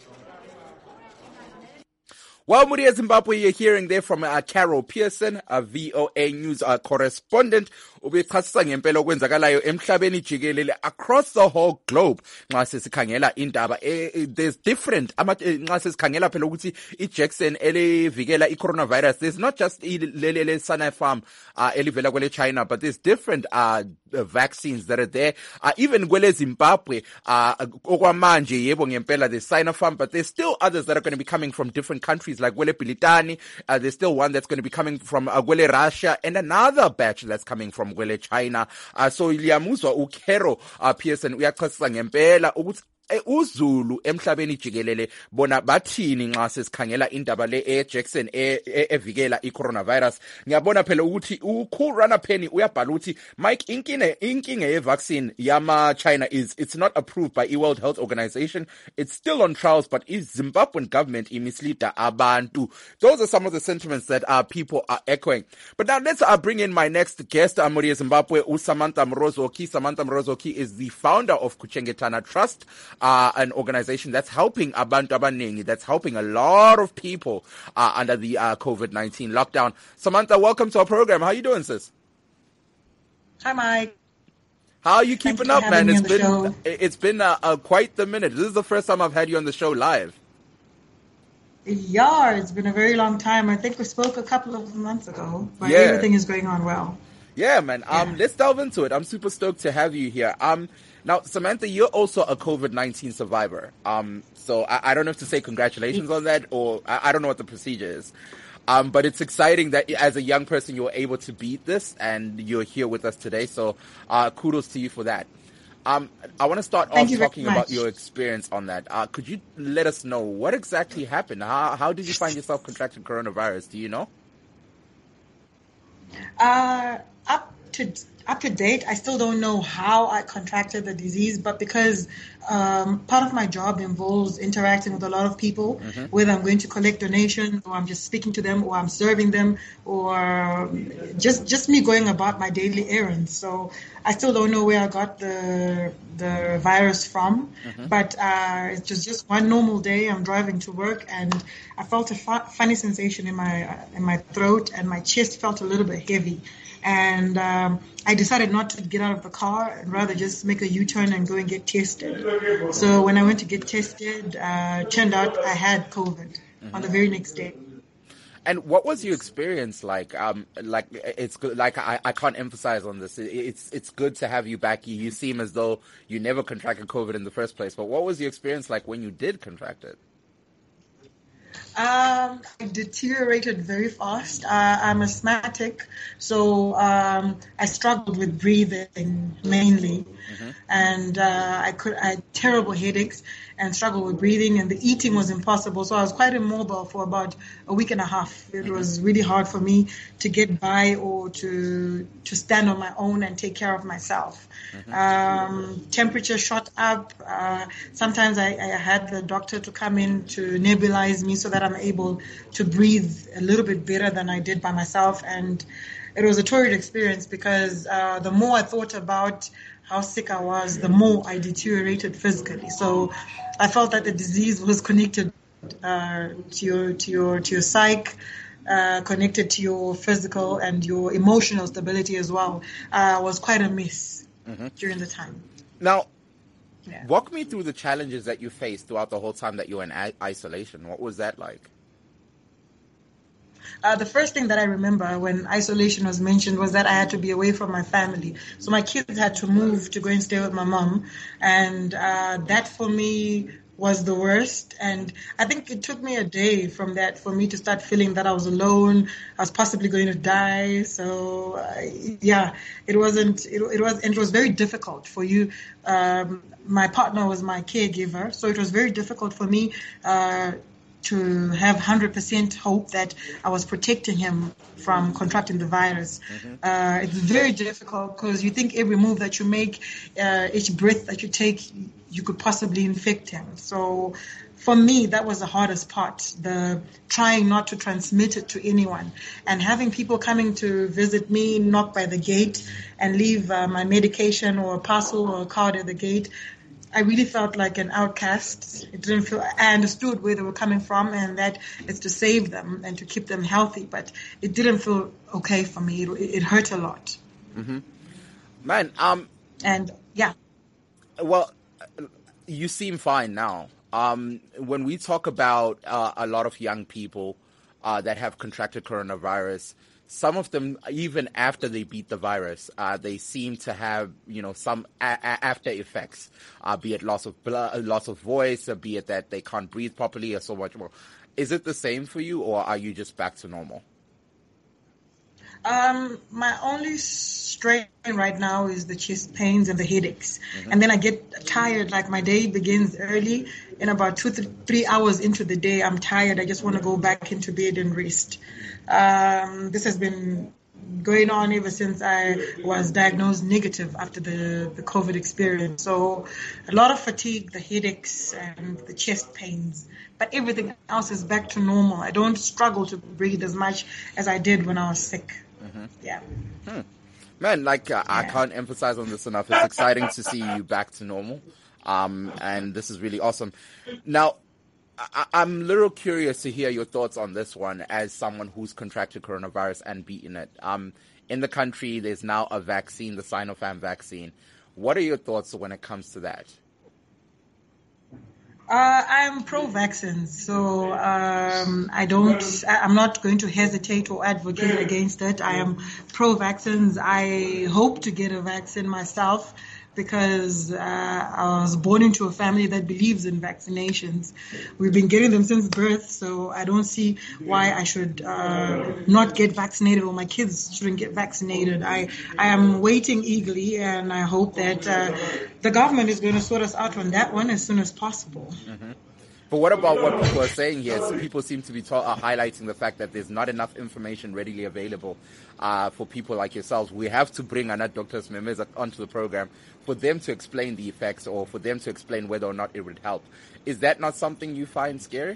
Well, Muria Zimbabwe, you're hearing there from Carol Pearson, a VOA News correspondent. Ubichasisa ngempela okwenzakalayo emhlabeni jikelele across the whole globe. Nxa sesikhangela indaba, there's different, nxa sesikhangela phela ukuthi iJackson elivikela i-coronavirus, there's not just lele Sinopharm elivela kwele China, but there's different vaccines that are there. Even kwele Zimbabwe, okwamanje yebo ngempela the Sinopharm, but there's still others that are going to be coming from different countries like kwele Bilitani. There's still one that's going to be coming from kwele Russia, and another batch that's coming from kwele China. So liyamuzwa uCarol Pearson uyachasisa ngempela ukuthi uZulu emhlabeni jikelele bona bathini nxa sesikhangela indaba le eJackson evikela i-coronavirus. Ngiyabona phela ukuthi uCool Runner Penny uyabhala ukuthi Mike, inkinga ye-vaccine yama China is it's not approved by i-World Health Organization. It's still on trials, but is Zimbabwean government imisleader abantu. Those are some of the sentiments that people are echoing. But now let's bring in my next guest, Muria Zimbabwe, Samantha Mrozoki. Samantha Mrozoki is the founder of Kuchengetana Trust, an organization that's helping abantu abaningi, that's helping a lot of people under the COVID-19 lockdown. Samantha, welcome to our program. How are you doing, sis? Hi, Mike. How are you keeping up, man? It's been quite the minute. This is the first time I've had you on the show live. Yeah, it's been a very long time. I think we spoke a couple of months ago, but everything is going on well. Yeah, man. Let's delve into it. I'm super stoked to have you here. Now, Samantha, you're also a COVID-19 survivor. So I don't have to say congratulations on that, or I don't know what the procedure is. But it's exciting that as a young person, you were able to beat this and you're here with us today. So, kudos to you for that. I want to start off talking about your experience on that. Could you let us know what exactly happened? How did you find yourself contracting coronavirus? Do you know? Up to date, I still don't know how I contracted the disease, but because part of my job involves interacting with a lot of people, whether I'm going to collect donations or I'm just speaking to them or I'm serving them or just me going about my daily errands. So I still don't know where I got the virus from, but it was just one normal day. I'm driving to work and I felt a funny sensation in my throat and my chest felt a little bit heavy. And I decided not to get out of the car and rather just make a U-turn and go and get tested. So when I went to get tested, turned out I had COVID on the very next day. And what was your experience like? It's good. Like I can't emphasize on this. It's good to have you back. You seem as though you never contracted COVID in the first place. But what was your experience like when you did contract it? I deteriorated very fast. I'm asthmatic, so I struggled with breathing mainly, and I had terrible headaches and struggled with breathing, and the eating was impossible. So I was quite immobile for about a week and a half. It was really hard for me to get by or to stand on my own and take care of myself. Temperature shot up. Sometimes I had the doctor to come in to nebulize me so that I'm able to breathe a little bit better than I did by myself. And it was a torrid experience because the more I thought about how sick I was, the more I deteriorated physically. So I felt that the disease was connected to your psyche, connected to your physical and your emotional stability as well. Was quite a mess during the time. Now, walk me through the challenges that you faced throughout the whole time that you were in isolation. What was that like? The first thing that I remember when isolation was mentioned was that I had to be away from my family. So my kids had to move to go and stay with my mom. And that for me was the worst. And I think it took me a day from that for me to start feeling that I was alone. I was possibly going to die. So it was very difficult for you. My partner was my caregiver. So it was very difficult for me to have 100% hope that I was protecting him from contracting the virus. It's very difficult because you think every move that you make, each breath that you take, you could possibly infect him. So for me, that was the hardest part, the trying not to transmit it to anyone. And having people coming to visit me, knock by the gate and leave my medication or a parcel or a card at the gate, I really felt like an outcast. It didn't feel. I understood where they were coming from, and that it's to save them and to keep them healthy. But it didn't feel okay for me. It hurt a lot. Man, and yeah. Well, you seem fine now. When we talk about a lot of young people that have contracted coronavirus, some of them, even after they beat the virus, they seem to have, some after effects, be it loss of blood, loss of voice, or be it that they can't breathe properly, or so much more. Is it the same for you, or are you just back to normal? My only strain right now is the chest pains and the headaches. And then I get tired, like my day begins early. In about 2 to 3 hours into the day, I'm tired. I just want to go back into bed and rest. This has been going on ever since I was diagnosed negative after the COVID experience. So a lot of fatigue, the headaches and the chest pains, but everything else is back to normal. I don't struggle to breathe as much as I did when I was sick. Yeah. Man, I can't emphasize on this enough. It's exciting to see you back to normal. And this is really awesome. Now, I'm a little curious to hear your thoughts on this one as someone who's contracted coronavirus and beaten it. In the country, there's now a vaccine, the Sinopharm vaccine. What are your thoughts when it comes to that? I'm pro-vaccine, so I'm not going to hesitate or advocate against it. I am pro-vaccines. I hope to get a vaccine myself because I was born into a family that believes in vaccinations. We've been getting them since birth, so I don't see why I should not get vaccinated or my kids shouldn't get vaccinated. I am waiting eagerly, and I hope that the government is going to sort us out on that one as soon as possible. But what about what people are saying here? So people seem to be highlighting the fact that there's not enough information readily available for people like yourselves. We have to bring Dr. Simemeza onto the program for them to explain the effects or for them to explain whether or not it would help. Is that not something you find scary?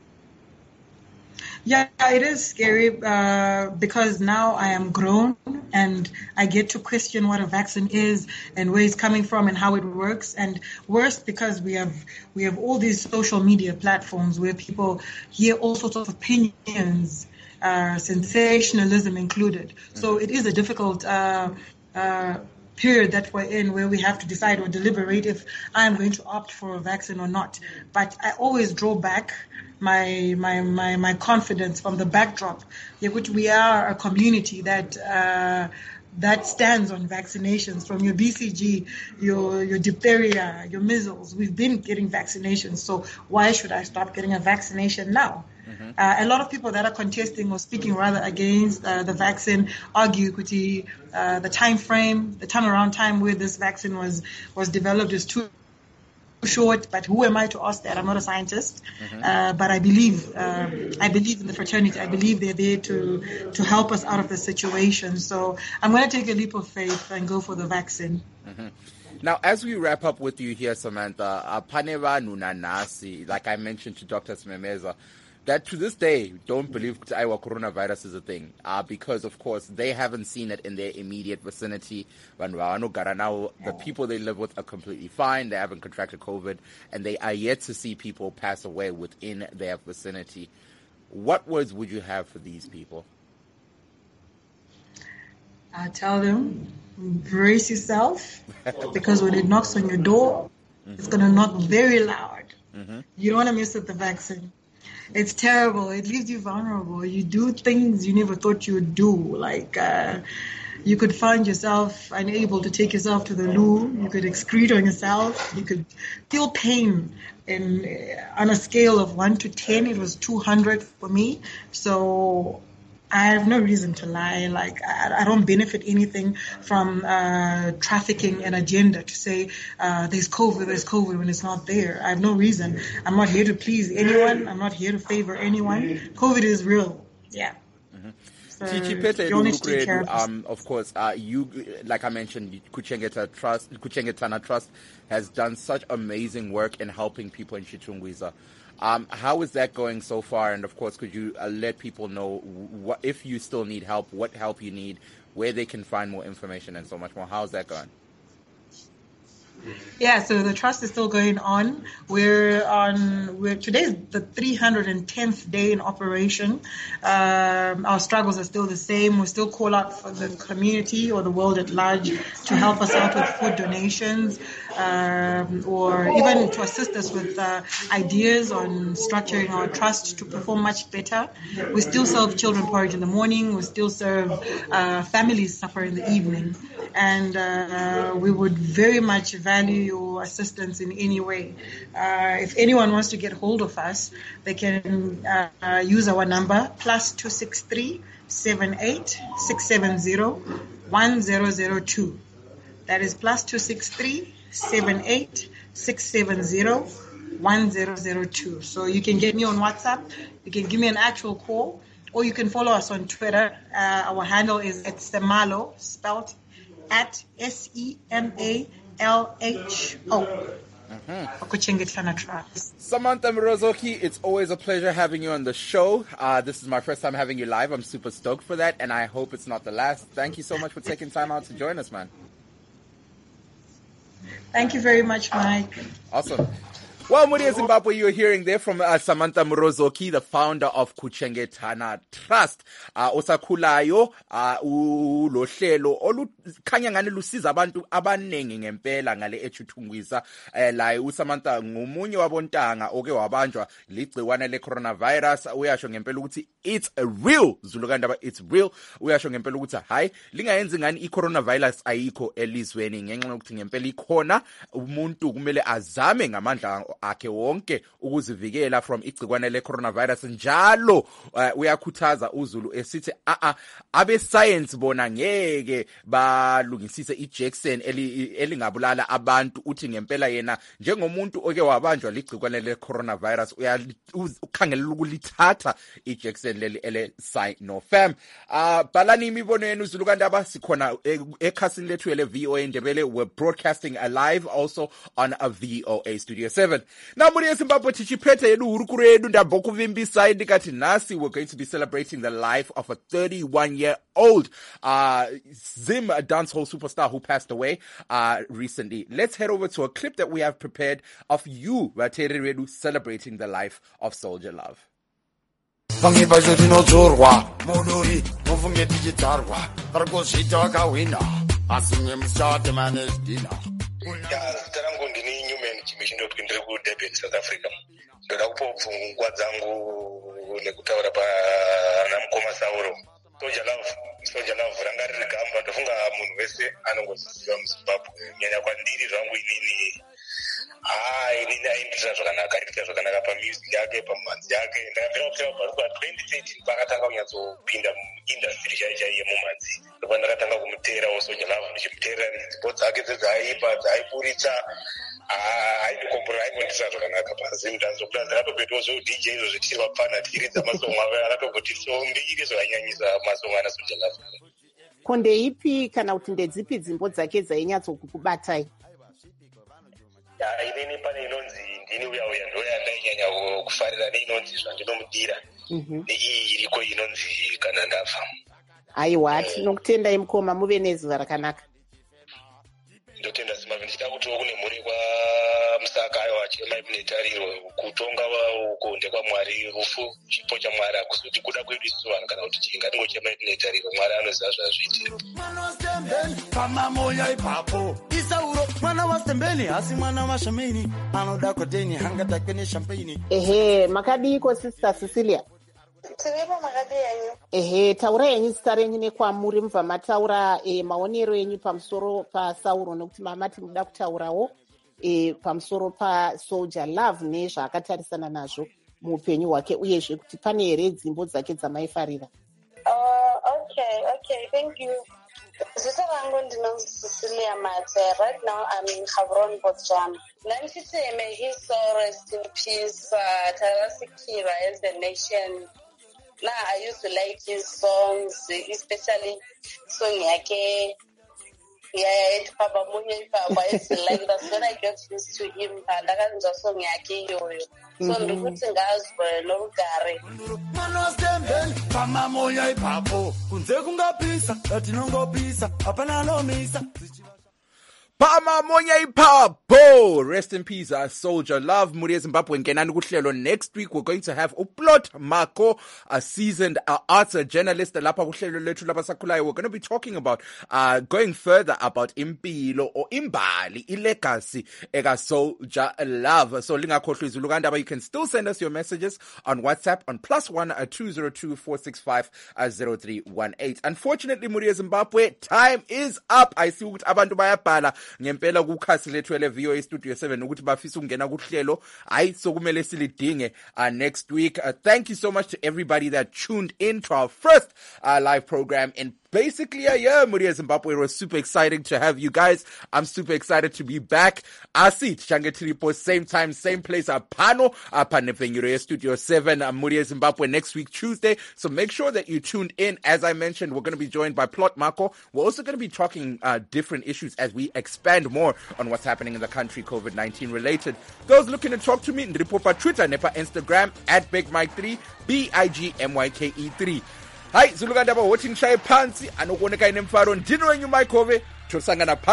Yeah, it is scary because now I am grown and I get to question what a vaccine is and where it's coming from and how it works. And worse, because we have all these social media platforms where people hear all sorts of opinions, sensationalism included. So it is a difficult period that we're in where we have to decide or deliberate if I am going to opt for a vaccine or not. But I always draw back my confidence from the backdrop, which we are a community that stands on vaccinations, from your BCG, your diphtheria, your measles. We've been getting vaccinations, so why should I stop getting a vaccination now? A lot of people that are contesting or speaking rather against the vaccine argue the time frame, the turnaround time where this vaccine was developed is too short. But who am I to ask that? I'm not a scientist, but I believe in the fraternity. I believe they're there to help us out of the situation. So I'm going to take a leap of faith and go for the vaccine. Now, as we wrap up with you here, Samantha, Paneva Nunanasi, like I mentioned to Dr. Simemeza, that to this day don't believe Iowa coronavirus is a thing because, of course, they haven't seen it in their immediate vicinity. The people they live with are completely fine. They haven't contracted COVID, and they are yet to see people pass away within their vicinity. What words would you have for these people? I tell them, brace yourself, because when it knocks on your door, it's going to knock very loud. You don't want to miss with the vaccine. It's terrible. It leaves you vulnerable. You do things you never thought you would do. Like you could find yourself unable to take yourself to the loo. You could excrete on yourself. You could feel pain. And on a scale of 1 to 10, it was 200 for me. So I have no reason to lie. Like, I don't benefit anything from trafficking an agenda to say there's COVID when it's not there. I have no reason. I'm not here to please anyone. I'm not here to favor anyone. COVID is real. Yeah. Of course, you, like I mentioned, Kuchengetana Trust has done such amazing work in helping people in Chitungwiza. How is that going so far? And of course, could you let people know what, if you still need help, what help you need, where they can find more information and so much more? How's that going? Yeah, so the trust is still going on. Today is the 310th day in operation. Our struggles are still the same. We still call out for the community or the world at large to help us out with food donations, or even to assist us with ideas on structuring our trust to perform much better. We still serve children porridge in the morning. We still serve families supper in the evening. And we would very much value your assistance in any way. If anyone wants to get hold of us, they can use our number, +263 78 670 1002. That is +263 78 670 1002. So you can get me on WhatsApp, you can give me an actual call, or you can follow us on Twitter. Our handle is @Semalo, spelled @SEMALHO. Kuchengetana Trust. Samantha Mrozoki, it's always a pleasure having you on the show. This is my first time having you live. I'm super stoked for that, and I hope it's not the last. Thank you so much for taking time out to join us, man. Thank you very much, Mike. Awesome. Well, Mudia Zimbabwe, you're hearing there from Samantha Mrozoki, the founder of Kuchengetana Trust. Osakulayo, ulohlelo, olukhanya ngani lusiza abantu abanengi ngempela ngale eChitungwiza. La uSamantha ngomunye wabontanga oke wabanjwa ligciwane le coronavirus. Uyasho ngempela ukuthi it's a real, Zulukandaba, it's real. Uyasho ngempela ukuthi hayi, lingayenzi ngani i-coronavirus ayikho elizweni ngenxa yokuthi ngempela ikhona umuntu kumele azame ngamandla akhe wonke ukuzivikela from igcikwane le coronavirus. Njalo uyakhuthaza uZulu esithi abe science bona ngeke balungisise iJackson elingabulala abantu. Uthi ngempela yena njengomuntu oke wabanjwa ligcikwane le coronavirus ukhangelela ukulithatha iJackson leli ele Sinopharm. Balani imibono yenu Zulukandaba, sikhona ekhasini lethu ele VOA Ndebele. We're broadcasting live also on a VOA Studio 7. Now, Mudia Zimbabwe tichipete yedu hurukuru yedu ndaboko vimbisa indikati nasi. We're going to be celebrating the life of a 31-year-old Zim dancehall superstar who passed away recently. Let's head over to a clip that we have prepared of you, Vateri Redu, celebrating the life of Soldier Love. Zita rangu ndini Newman Chimishindo tukindiri ku Durban, South Africa. Ndoda kupa pfungwa dzangu nekutaura pana mukoma Sauro. Soldier Love ranga riri gamba ndofunga munhu wese anongoziva muZimbabwe. Nyanya kwandiri zvangu inini inini aindira zvakanaka, aindira zvakanaka pamusic yake, pamhanzi yake. Ndakapera kuchera kubva 2013 pakatanga kunyatsopinda muindustry chaiye mumhanzi. Ndopa ndakatanga kumuteerawo Soldier Love, ndichimuteerera nzipo dzake dzaipa dzaiburitsa. Aindikombora aingondisa zvakanaka pazim dance plus akatobetwa zvo DJ izvo zvichiri vapfana tiri dzamasongo ave akatoboti so mbiri zvakanyanyisa masongo ana Soldier Love. Ko ndeipi kana kuti ndedzipi dzimbo dzake dzainyatsokukubatai? Inini pane inonzi ndini uya ndoya ndainyanya kufarira neinonzi zvandinomudira. Iyi iriko inonzi kana ndafa. Aiwa, tinokutendai mukoma, muve nezuva rakanaka. Ndotenda Zimbabwe, ndichida kuti kune mhuri kwaMusaka wachema inetariro kutonga uko ndekwaMwari, rufu chipo chaMwari akuzoti kuda kwedu isusu vanhu kana kuti chinga tingochema inetariro, Mwari anoziva zvazviitira. Mwana wasembeni pamamoya ipapo Isauro, mwana wasembeni asi mwana washameni anoda koteni hanga takene champagne. Ehe, makadiko Sister Cecilia. Tiripo makadi yanyu. Ehe, taura yenyu zita renyu nekwamuri mubva mataura maonero enyu pamusoro paSauro, nekuti mama tinoda kutaurawo pamusoro paSoldier Love nezvaakatarisana nazvo muupenyu hwake, uyezve kuti pane here dzimbo dzake dzamaifarira. Okay, thank you. Cecilia Mate. Right now I'm in Havron, Botswana. May he so rest in peace, Tarasikira as the nation. Now I used to like his songs, especially song yake. Yeah, Papa Munye Papa is like that's when I got used to him. And I can just song yake yo. So the good thing is no gare. Manos dembel, Pama Moya Papo. Kunze kunga pisa, Latinongo pisa, Apana no misa. Pama Monya Papo, rest in peace, Soldier Love, Muria Zimbabwe, and Kenani Kutlelo. Next week, we're going to have Uplot Mako, a seasoned arts journalist, Lapa Kutlelo Letu Lapa Sakulai. We're going to be talking about, going further about Impilo or Imbali, Ilekasi, Ega Soldier Love. So, Linga Kotlu Zuluganda, but you can still send us your messages on WhatsApp on +1 202 465 0318. Unfortunately, Muria Zimbabwe, time is up. I see what Abantu Bayapala. Ngempela kukhasi lethu ele VOA Studio 7 ukuthi bafisa ukungena kuhlelo hayi sokumele silidinge next week. Thank you so much to everybody that tuned in to our first live program in basically a year. Muria Zimbabwe, it was super exciting to have you guys. I'm super excited to be back. Asi Changetiripo, same time, same place, Pano, Panefengure Studio 7, Muria Zimbabwe next week, Tuesday. So make sure that you tuned in. As I mentioned, we're going to be joined by Plot Mako. We're also going to be talking different issues as we expand more on what's happening in the country, COVID-19 related. Those looking to talk to me, Ndripopa Twitter, Nepa Instagram, @BigMike3, BIGMYKE3. Hi, Zuluganda ba watching Chai Pansi, anokuoneka ine mfaro ndino wenyu Mike Hove, tosangana